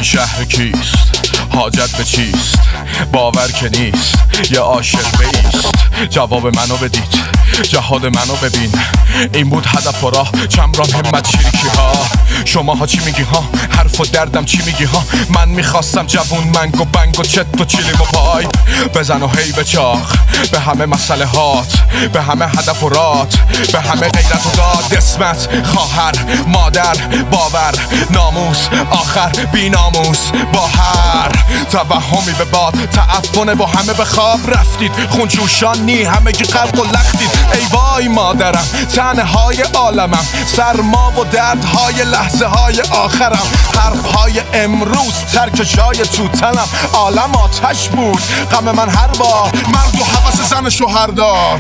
این شهر کیست؟ حاجت به چیست؟ باور که نیست یه عاشق بیست. جواب منو بدید، جهاد منو ببین. این بود هدف و راه، چمران همت چریکی ها. شماها چی میگی ها؟ حرف و دردم چی میگی ها؟ من میخواستم جوون منگ و بنگ و چت و چیلیم و پای بزن و هی به چاق به همه مسئله هات، به همه هدف و رات، به همه غیرت و داد. اسمت، خواهر، مادر، باور، ناموس، آخر بی ناموس با هر توهمی به باد. تعفن با همه به خواب رفتید، خونجوشانی همه گی غرق و لختید. ای وای مادرم، تنهای عالمم، سرما و دردهای لحظه های آخرم. حرفهای امروز ترکشای توتنم. عالم آتش بود، غم من هر بار مرد و حوث زن شوهردار.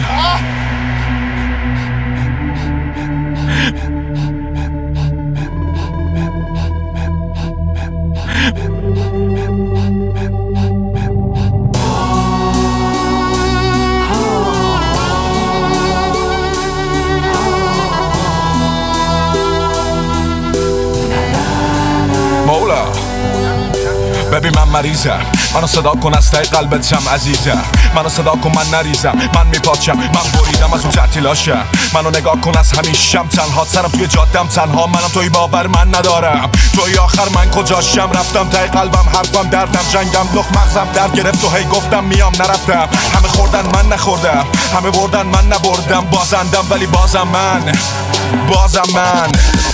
مولا ببین من مریضم، منو صدا کن از تای قلبتم عزیزم. منو صدا کن من نریزم، من میپاچم، من بریدم از اون تعطیلاشم. منو نگاه کن از همیشم تنها، سرم توی جادم تنها. منم توی باور من ندارم، توی آخر من کجاشم؟ رفتم تای قلبم، حرفم دردم، جنگم لخ مغزم در گرفت و هی گفتم میام نرفتم. همه خوردن من نخوردم، همه بردن من نبردم. بازندم ولی بازم من